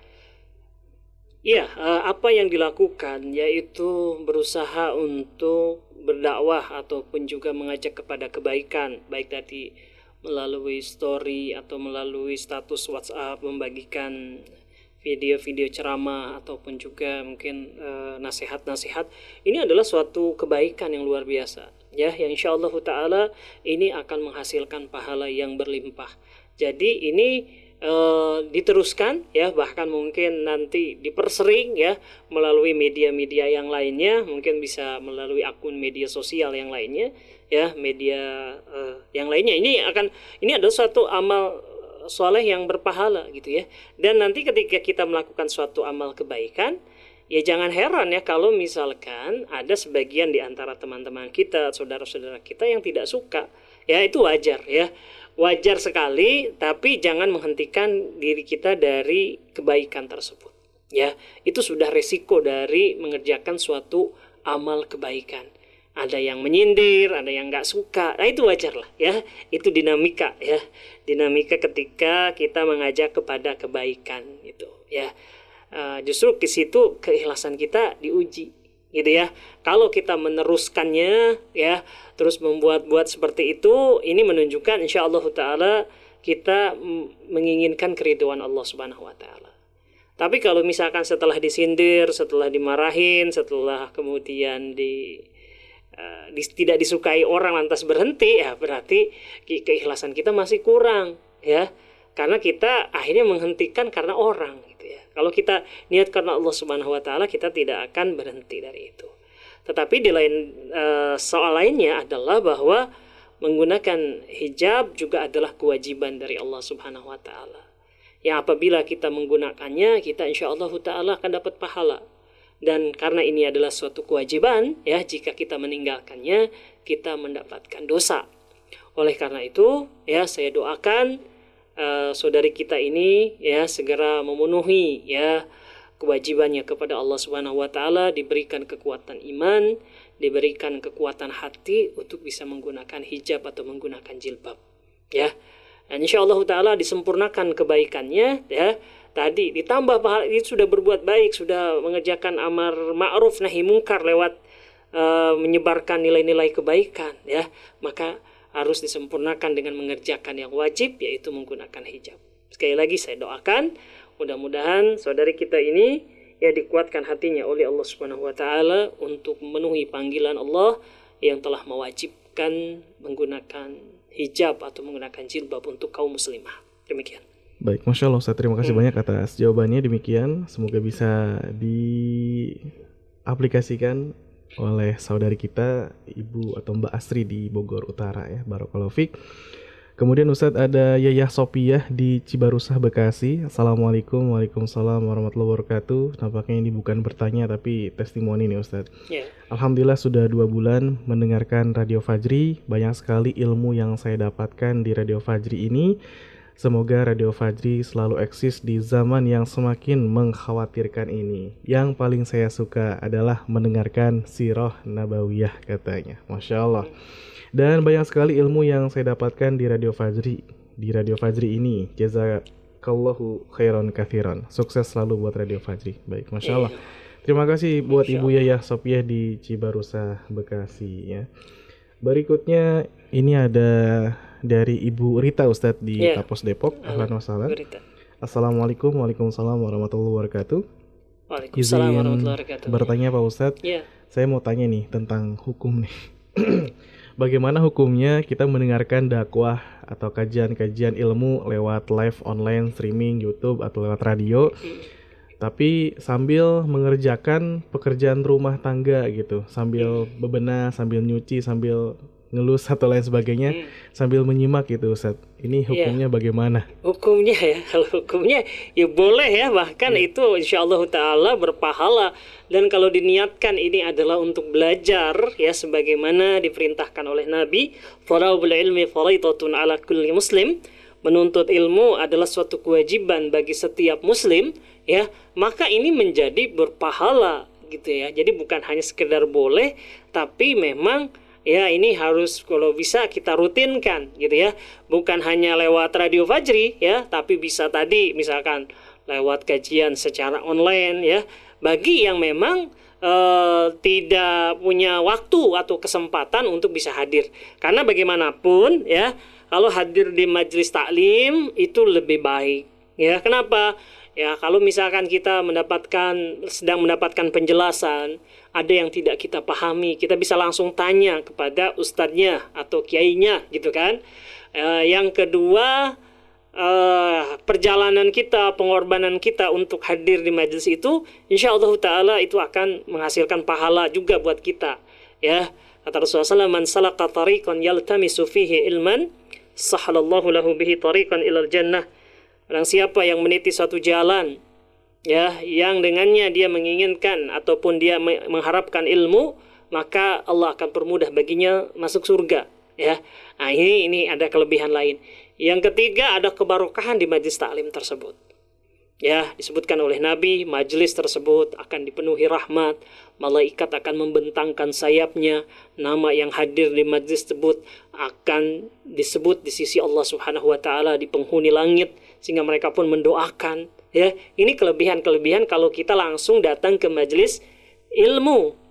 Ya, uh, apa yang dilakukan yaitu berusaha untuk berdakwah ataupun juga mengajak kepada kebaikan, baik tadi melalui story atau melalui status WhatsApp, membagikan video-video ceramah ataupun juga mungkin uh, nasihat-nasihat. Ini adalah suatu kebaikan yang luar biasa. Ya, yang insyaallah ta'ala ini akan menghasilkan pahala yang berlimpah. Jadi ini e, diteruskan ya, bahkan mungkin nanti dipersering ya melalui media-media yang lainnya, mungkin bisa melalui akun media sosial yang lainnya ya, media e, yang lainnya. Ini akan ini adalah suatu amal soleh yang berpahala gitu ya. Dan nanti ketika kita melakukan suatu amal kebaikan, ya jangan heran ya kalau misalkan ada sebagian di antara teman-teman kita, saudara-saudara kita yang tidak suka. Ya itu wajar ya. Wajar sekali, tapi jangan menghentikan diri kita dari kebaikan tersebut. Ya, itu sudah resiko dari mengerjakan suatu amal kebaikan. Ada yang menyindir, ada yang nggak suka. Nah itu wajar lah ya. Itu dinamika ya. Dinamika ketika kita mengajak kepada kebaikan gitu ya. Uh, justru ke situ keikhlasan kita diuji gitu ya. Kalau kita meneruskannya ya, terus membuat-buat seperti itu, ini menunjukkan insyaallah taala kita menginginkan keridhaan Allah Subhanahu wa taala. Tapi kalau misalkan setelah disindir, setelah dimarahin, setelah kemudian di, uh, di tidak disukai orang lantas berhenti, ya berarti ke keikhlasan kita masih kurang ya. Karena kita akhirnya menghentikan karena orang gitu ya. Kalau kita niat karena Allah Subhanahu wa taala, kita tidak akan berhenti dari itu. Tetapi di lain uh, soal lainnya adalah bahwa menggunakan hijab juga adalah kewajiban dari Allah Subhanahu wa taala. Yang apabila kita menggunakannya, kita insyaallah taala akan dapat pahala. Dan karena ini adalah suatu kewajiban, ya, jika kita meninggalkannya, kita mendapatkan dosa. Oleh karena itu, ya, saya doakan Uh, saudari kita ini ya segera memenuhi ya kewajibannya kepada Allah Subhanahu wa taala, diberikan kekuatan iman, diberikan kekuatan hati untuk bisa menggunakan hijab atau menggunakan jilbab ya. Dan insyaallah taala disempurnakan kebaikannya ya. Tadi ditambah pahala, ini sudah berbuat baik, sudah mengerjakan amar ma'ruf nahi mungkar lewat uh, menyebarkan nilai-nilai kebaikan ya. Maka harus disempurnakan dengan mengerjakan yang wajib, yaitu menggunakan hijab. Sekali lagi saya doakan, mudah-mudahan saudari kita ini ya dikuatkan hatinya oleh Allah Subhanahu wa taala untuk memenuhi panggilan Allah yang telah mewajibkan menggunakan hijab atau menggunakan jilbab untuk kaum muslimah. Demikian. Baik, Masya Allah Ustaz, terima kasih hmm. banyak atas jawabannya. Demikian, semoga bisa diaplikasikan oleh saudari kita Ibu atau Mbak Asri di Bogor Utara ya. Barakallahu fiik. Kemudian Ustadz ada Yayah Sopiah di Cibarusah Bekasi. Assalamualaikum. Waalaikumsalam warahmatullahi wabarakatuh. Nampaknya ini bukan bertanya tapi testimoni nih Ustadz. Yeah. Alhamdulillah sudah dua bulan mendengarkan Radio Fajri. Banyak sekali ilmu yang saya dapatkan di Radio Fajri ini. Semoga Radio Fajri selalu eksis di zaman yang semakin mengkhawatirkan ini. Yang paling saya suka adalah mendengarkan Sirah Nabawiyah katanya. Masya Allah. Dan banyak sekali ilmu yang saya dapatkan di Radio Fajri. Di Radio Fajri ini. Jazakallahu khairan kathiran. Sukses selalu buat Radio Fajri. Baik, Masya Allah. Terima kasih buat Ibu Yayah Sopiah di Cibarusah Bekasi ya. Berikutnya ini ada dari Ibu Rita Ustadz di yeah. Tapos Depok. Ahlan wa sahlan. Assalamualaikum Waalaikumsalam warahmatullahi wabarakatuh. Waalaikumsalam warahmatullahi wabarakatuh. Bertanya Pak Ustadz, yeah. saya mau tanya nih tentang hukum nih. Bagaimana hukumnya kita mendengarkan dakwah atau kajian-kajian ilmu lewat live online, streaming, YouTube atau lewat radio, hmm. tapi sambil mengerjakan pekerjaan rumah tangga gitu, sambil hmm. bebenah, sambil nyuci, sambil ngelus atau lain sebagainya, hmm. sambil menyimak gitu Ustaz. Ini hukumnya ya. Bagaimana? Hukumnya ya, kalau hukumnya ya boleh ya, bahkan hmm. itu insyaallah ta'ala berpahala. Dan kalau diniatkan ini adalah untuk belajar ya, sebagaimana diperintahkan oleh Nabi, Thalabul ilmi fariidatun ala kulli muslim. Menuntut ilmu adalah suatu kewajiban bagi setiap muslim ya, maka ini menjadi berpahala gitu ya. Jadi bukan hanya sekedar boleh, tapi memang ya ini harus kalau bisa kita rutinkan gitu ya. Bukan hanya lewat Radio Fajri ya, tapi bisa tadi misalkan lewat kajian secara online ya. Bagi yang memang uh, tidak punya waktu atau kesempatan untuk bisa hadir. Karena bagaimanapun ya, kalau hadir di majelis taklim itu lebih baik ya. Kenapa? Ya kalau misalkan kita mendapatkan sedang mendapatkan penjelasan, ada yang tidak kita pahami, kita bisa langsung tanya kepada ustadznya atau kiainya gitu kan. Uh, yang kedua, uh, perjalanan kita, pengorbanan kita untuk hadir di majelis itu, insyaallah taala itu akan menghasilkan pahala juga buat kita. Ya, kata Rasulullah sallallahu alaihi wasallam, "Man salaka tariqan yaltamisu fihi ilman, sahhalallahu lahu bihi tariqan ilal jannah." Orang siapa yang meniti suatu jalan ya, yang dengannya dia menginginkan ataupun dia mengharapkan ilmu, maka Allah akan permudah baginya masuk surga ya. Nah, ini ini ada kelebihan lain. Yang ketiga, ada kebarokahan di majlis taklim tersebut. Ya, disebutkan oleh Nabi, majlis tersebut akan dipenuhi rahmat, malaikat akan membentangkan sayapnya, nama yang hadir di majlis tersebut akan disebut di sisi Allah Subhanahu wa taala di penghuni langit, sehingga mereka pun mendoakan ya. Ini kelebihan-kelebihan kalau kita langsung datang ke majelis ilmu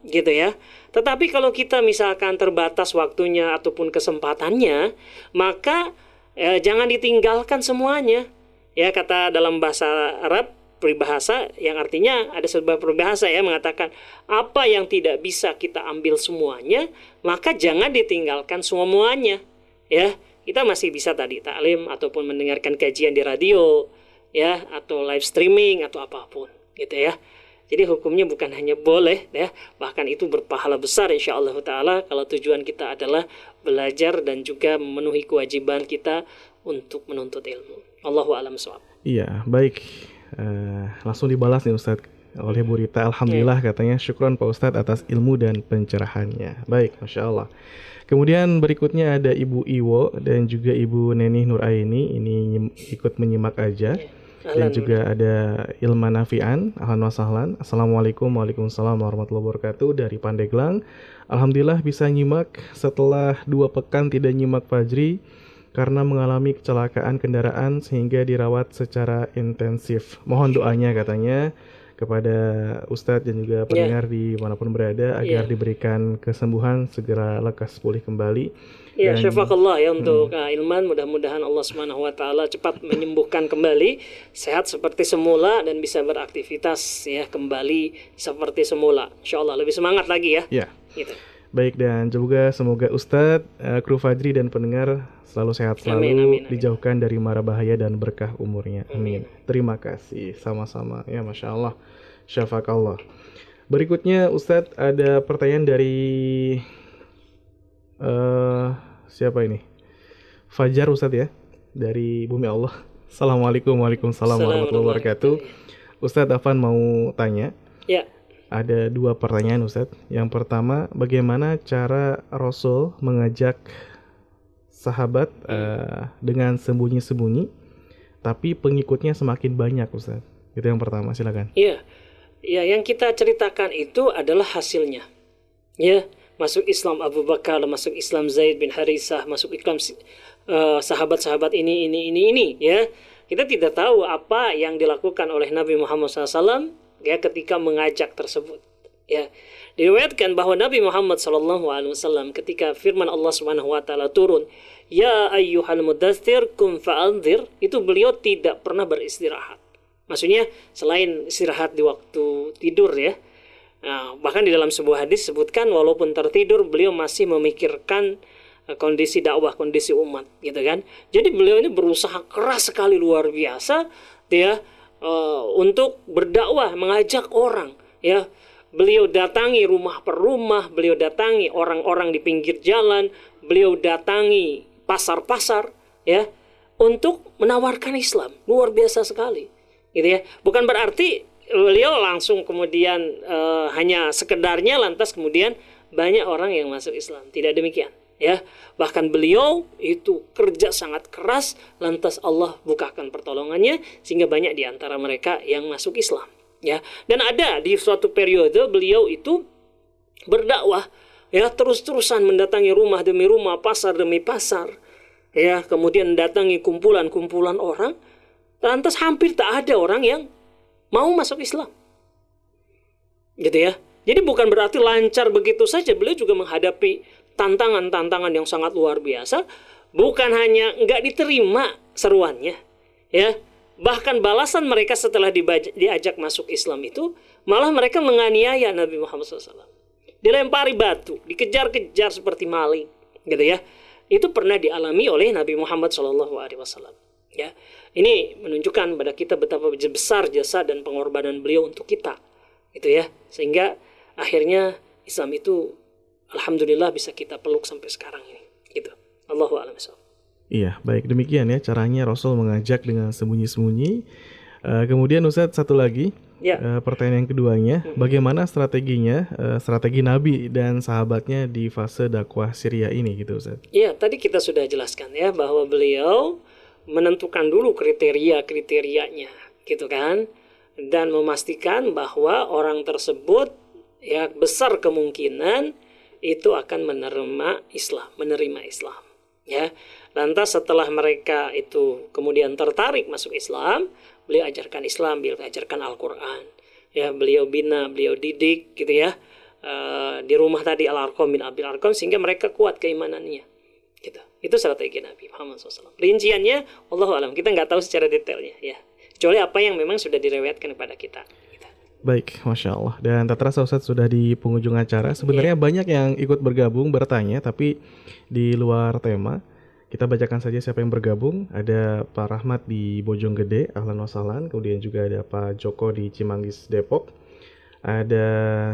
gitu ya. Tetapi kalau kita misalkan terbatas waktunya ataupun kesempatannya, maka eh, jangan ditinggalkan semuanya. Ya, kata dalam bahasa Arab peribahasa yang artinya ada sebuah peribahasa ya mengatakan apa yang tidak bisa kita ambil semuanya, maka jangan ditinggalkan semuanya. Ya, kita masih bisa tadi taklim ataupun mendengarkan kajian di radio, ya, atau live streaming atau apapun, gitu ya. Jadi hukumnya bukan hanya boleh, ya, bahkan itu berpahala besar insyaallah taala kalau tujuan kita adalah belajar dan juga memenuhi kewajiban kita untuk menuntut ilmu. Allahu a'lam bishawab. Iya, baik. Uh, langsung dibalas nih Ustadz oleh Bu Rita. Alhamdulillah yeah. Katanya syukron Pak Ustadz atas ilmu dan pencerahannya. Baik, Masya Allah. Kemudian berikutnya ada Ibu Iwo dan juga Ibu Neni Nuraini. Ini ikut menyimak aja. Yeah. Dan juga ada Ilman Nafian. Ahlan wa sahlan. Assalamualaikum Waalaikumsalam warahmatullahi wabarakatuh dari Pandeglang. Alhamdulillah bisa nyimak setelah dua pekan tidak nyimak Fajri karena mengalami kecelakaan kendaraan sehingga dirawat secara intensif. Mohon doanya katanya kepada Ustadz dan juga pendengar yeah. dimanapun berada agar yeah. diberikan kesembuhan, segera lekas pulih kembali. Ya, dan, syafakallah ya untuk hmm. Ilman, mudah-mudahan Allah Subhanahu wa taala cepat menyembuhkan kembali, sehat seperti semula dan bisa beraktivitas ya kembali seperti semula. Insyaallah lebih semangat lagi ya. Ya. Gitu. Baik, dan juga semoga Ustadz, uh, kru Fajri dan pendengar selalu sehat selalu, amin, amin, amin. Dijauhkan dari mara bahaya dan berkah umurnya. Amin. amin. Terima kasih, sama-sama. Ya, Masya Allah. Syafakallah. Berikutnya Ustadz ada pertanyaan dari uh, siapa ini? Fajar Ustadz ya, dari Bumi Allah. Assalamualaikum Waalaikumsalam warahmatullahi wabarakatuh. Ustadz Afan mau tanya. Ya. Ada dua pertanyaan Ustadz. Yang pertama, bagaimana cara Rasul mengajak sahabat uh, dengan sembunyi-sembunyi, tapi pengikutnya semakin banyak Ustadz? Itu yang pertama, silakan. Iya, ya, yang kita ceritakan itu adalah hasilnya. Ya, masuk Islam Abu Bakar, masuk Islam Zaid bin Harisah, masuk Islam uh, sahabat-sahabat ini, ini, ini, ini. Ya, kita tidak tahu apa yang dilakukan oleh Nabi Muhammad shallallahu alaihi wasallam ya ketika mengajak tersebut. Ya, diriwayatkan bahwa Nabi Muhammad sallallahu alaihi wasallam ketika firman Allah Subhanahu wa taala turun, "Ya ayyuhal mudaththir kum fa'anzir," itu beliau tidak pernah beristirahat. Maksudnya selain istirahat di waktu tidur ya. Nah, bahkan di dalam sebuah hadis sebutkan walaupun tertidur beliau masih memikirkan uh, kondisi dakwah, kondisi umat, gitu kan. Jadi beliau ini berusaha keras sekali luar biasa ya. Uh, untuk berdakwah, mengajak orang ya. Beliau datangi rumah per rumah, beliau datangi orang-orang di pinggir jalan, beliau datangi pasar-pasar ya untuk menawarkan Islam. Luar biasa sekali gitu ya. Bukan berarti beliau langsung kemudian uh, hanya sekedarnya lantas kemudian banyak orang yang masuk Islam. Tidak demikian ya. Bahkan beliau itu kerja sangat keras, lantas Allah bukakan pertolongannya sehingga banyak di antara mereka yang masuk Islam ya. Dan ada di suatu periode beliau itu berdakwah ya, terus-terusan mendatangi rumah demi rumah, pasar demi pasar ya, kemudian mendatangi kumpulan-kumpulan orang, lantas hampir tak ada orang yang mau masuk Islam gitu ya. Jadi bukan berarti lancar begitu saja, beliau juga menghadapi tantangan-tantangan yang sangat luar biasa. Bukan hanya nggak diterima seruannya ya, bahkan balasan mereka setelah diajak masuk Islam itu malah mereka menganiaya Nabi Muhammad shallallahu alaihi wasallam, dilempari batu, dikejar-kejar seperti maling gitu ya. Itu pernah dialami oleh Nabi Muhammad shallallahu alaihi wasallam ya. Ini menunjukkan pada kita betapa besar jasa dan pengorbanan beliau untuk kita gitu ya, sehingga akhirnya Islam itu alhamdulillah bisa kita peluk sampai sekarang ini gitu. Allahu a'lam bishawab. Iya, baik, demikian ya caranya Rasul mengajak dengan sembunyi-sembunyi. Uh, kemudian Ustadz satu lagi ya. uh, pertanyaan yang keduanya, hmm. bagaimana strateginya, uh, strategi Nabi dan sahabatnya di fase dakwah Syria ini gitu Ustadz? Iya, tadi kita sudah jelaskan ya bahwa beliau menentukan dulu kriteria-kriterianya gitu kan, dan memastikan bahwa orang tersebut ya besar kemungkinan itu akan menerima Islam, menerima Islam ya. Lantas setelah mereka itu kemudian tertarik masuk Islam, beliau ajarkan Islam, beliau ajarkan Al-Quran ya, beliau bina, beliau didik gitu ya. uh, di rumah tadi Al-Arqam bin Abil Arqam sehingga mereka kuat keimanannya. Gitu. Itu strategi Nabi Muhammad shallallahu alaihi wasallam. Rinciannya, Allahu a'lam, kita nggak tahu secara detailnya, ya. Kecuali apa yang memang sudah direwetkan kepada kita. Gitu. Baik, Masya Allah. Dan tak terasa Ustadz sudah di penghujung acara. Sebenarnya yeah. banyak yang ikut bergabung, bertanya, tapi di luar tema. Kita bacakan saja siapa yang bergabung. Ada Pak Rahmat di Bojonggede, ahlan wasahlan. Kemudian juga ada Pak Joko di Cimanggis, Depok. Ada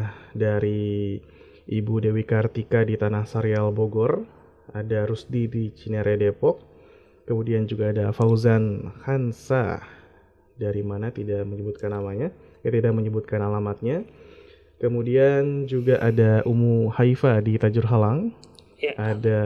dari Ibu Dewi Kartika di Tanah Sarial, Bogor. Ada Rusdi di Cinere, Depok. Kemudian juga ada Fauzan Hansa, dari mana tidak menyebutkan namanya, ya, tidak menyebutkan alamatnya. Kemudian juga ada Umu Haifa di Tajur Halang. Ya. Ada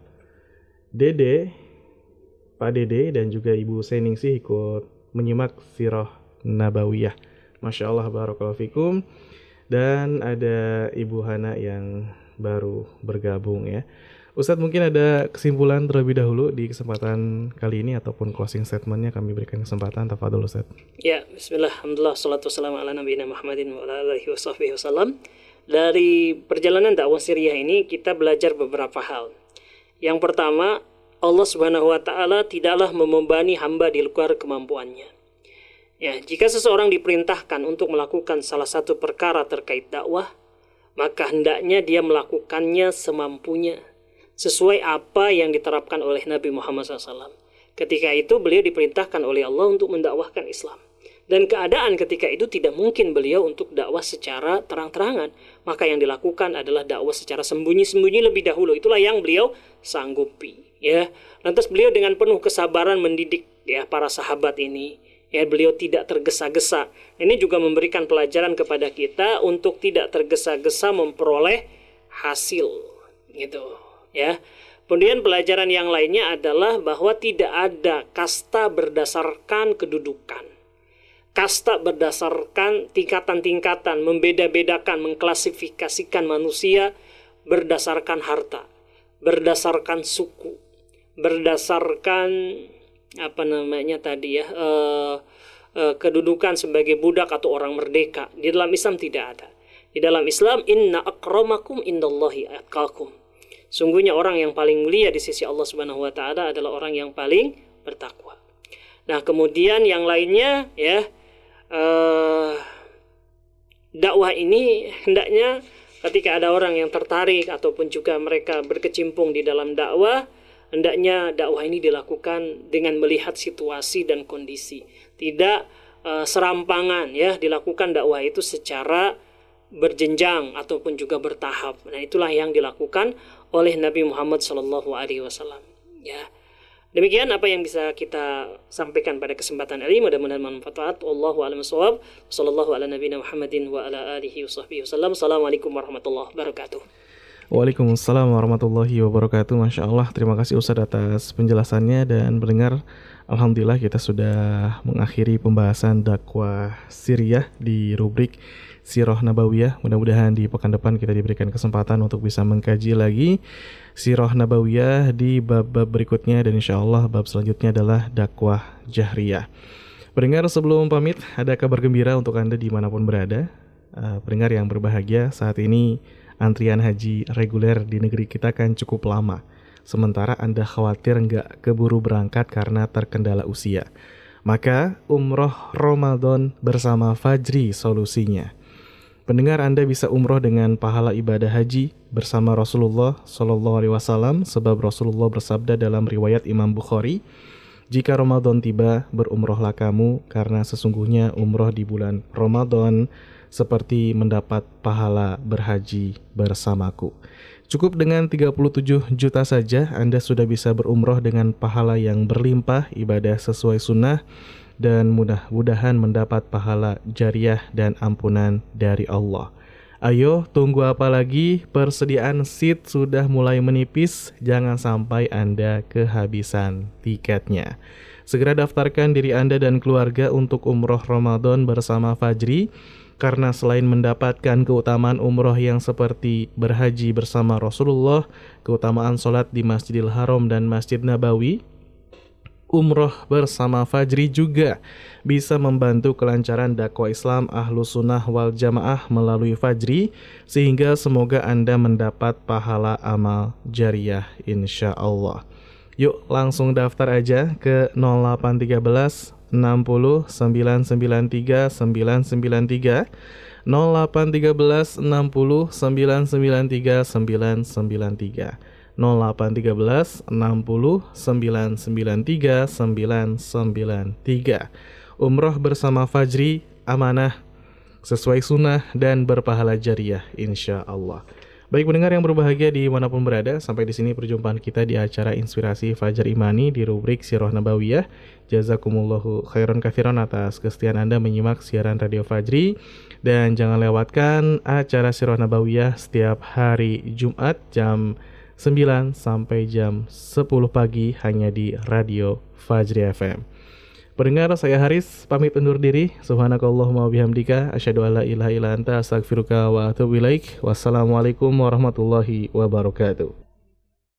Dede, Pak Dede, dan juga Ibu Seningsih ikut menyimak Sirah Nabawiyah. Masya Allah, barakallahu fikum. Dan ada Ibu Hana yang baru bergabung, ya. Ustadz, mungkin ada kesimpulan terlebih dahulu di kesempatan kali ini ataupun closing statementnya kami berikan kesempatan. Tafadhol Ustadz. Ya, bismillah, alhamdulillah, salatu wassalamu ala nabiyina Muhammadin wa ala alihi wasahbihi wasallam. Dari perjalanan dakwah Siriyah ini kita belajar beberapa hal. Yang pertama, Allah Subhanahu wa taala tidaklah membebani hamba di luar kemampuannya. Ya, jika seseorang diperintahkan untuk melakukan salah satu perkara terkait dakwah, maka hendaknya dia melakukannya semampunya, sesuai apa yang diterapkan oleh Nabi Muhammad shallallahu alaihi wasallam. Ketika itu beliau diperintahkan oleh Allah untuk mendakwahkan Islam. Dan keadaan ketika itu tidak mungkin beliau untuk dakwah secara terang-terangan. Maka yang dilakukan adalah dakwah secara sembunyi-sembunyi lebih dahulu. Itulah yang beliau sanggupi. Ya, lantas beliau dengan penuh kesabaran mendidik ya para sahabat ini. Ya, beliau tidak tergesa-gesa. Ini juga memberikan pelajaran kepada kita untuk tidak tergesa-gesa memperoleh hasil. Gitu. Ya, kemudian pelajaran yang lainnya adalah bahwa tidak ada kasta berdasarkan kedudukan, kasta berdasarkan tingkatan-tingkatan, membeda-bedakan, mengklasifikasikan manusia berdasarkan harta, berdasarkan suku, berdasarkan apa namanya tadi ya uh, uh, kedudukan sebagai budak atau orang merdeka. Di dalam Islam tidak ada. Di dalam Islam, inna akramakum indallahi atqakum. Sungguhnya orang yang paling mulia di sisi Allah Subhanahu wa taala adalah orang yang paling bertakwa. Nah, kemudian yang lainnya ya uh, dakwah ini hendaknya ketika ada orang yang tertarik ataupun juga mereka berkecimpung di dalam dakwah, hendaknya dakwah ini dilakukan dengan melihat situasi dan kondisi. Tidak uh, serampangan ya, dilakukan dakwah itu secara berjenjang ataupun juga bertahap. Nah, itulah yang dilakukan oleh Nabi Muhammad shallallahu alaihi wasallam. Ya, demikian apa yang bisa kita sampaikan pada kesempatan ini. Mudah-mudahan bermanfaat. Wallahu a'lam bishawab. Sallallahu ala nabiyina Muhammadin wa ala alihi washabbihi wasallam. Assalamualaikum warahmatullahi wabarakatuh. Waalaikumsalam warahmatullahi wabarakatuh. Masya Allah, terima kasih Ustadz atas penjelasannya. Dan pendengar, alhamdulillah kita sudah mengakhiri pembahasan dakwah Siriyah di rubrik Sirah Nabawiyah. Mudah-mudahan di pekan depan kita diberikan kesempatan untuk bisa mengkaji lagi Sirah Nabawiyah di bab-bab berikutnya. Dan insya Allah bab selanjutnya adalah dakwah jahriyah. Pendengar, sebelum pamit, ada kabar gembira untuk Anda dimanapun berada. uh, Pendengar yang berbahagia, saat ini antrian haji reguler di negeri kita kan cukup lama. Sementara Anda khawatir nggak keburu berangkat karena terkendala usia. Maka umroh Ramadan bersama Fajri solusinya. Pendengar, Anda bisa umroh dengan pahala ibadah haji bersama Rasulullah shallallahu alaihi wasallam, sebab Rasulullah bersabda dalam riwayat Imam Bukhari, jika Ramadan tiba, berumrohlah kamu, karena sesungguhnya umroh di bulan Ramadan seperti mendapat pahala berhaji bersamaku. Cukup dengan tiga puluh tujuh juta saja, Anda sudah bisa berumroh dengan pahala yang berlimpah, ibadah sesuai sunnah, dan mudah-mudahan mendapat pahala jariah dan ampunan dari Allah. Ayo, tunggu apa lagi? Persediaan seat sudah mulai menipis, jangan sampai Anda kehabisan tiketnya. Segera daftarkan diri Anda dan keluarga untuk umroh Ramadan bersama Fajri, karena selain mendapatkan keutamaan umroh yang seperti berhaji bersama Rasulullah, keutamaan sholat di Masjidil Haram dan Masjid Nabawi, umroh bersama Fajri juga bisa membantu kelancaran dakwah Islam Ahlus Sunnah wal Jamaah melalui Fajri, sehingga semoga Anda mendapat pahala amal jariah insya Allah. Yuk langsung daftar aja ke nol delapan satu tiga enam nol sembilan sembilan tiga sembilan sembilan tiga nol delapan satu tiga enam nol sembilan sembilan tiga sembilan sembilan tiga nol delapan satu tiga enam nol sembilan sembilan tiga sembilan sembilan tiga. Umroh bersama Fajri, amanah, sesuai sunnah, dan berpahala jariah insya Allah. Baik pendengar yang berbahagia dimanapun berada, sampai di sini perjumpaan kita di acara Inspirasi Fajar Imani di rubrik Sirah Nabawiyah. Jazakumullahu khairan katsiran atas kesetiaan Anda menyimak siaran Radio Fajri. Dan jangan lewatkan acara Sirah Nabawiyah setiap hari Jumat jam sembilan sampai jam sepuluh pagi hanya di Radio Fajri F M. Pendengar, saya Haris pamit undur diri. Subhanakallahumma wabihamdika asyhadu alla ilaha illa anta astaghfiruka wa atubu ilaik. Wassalamualaikum warahmatullahi wabarakatuh.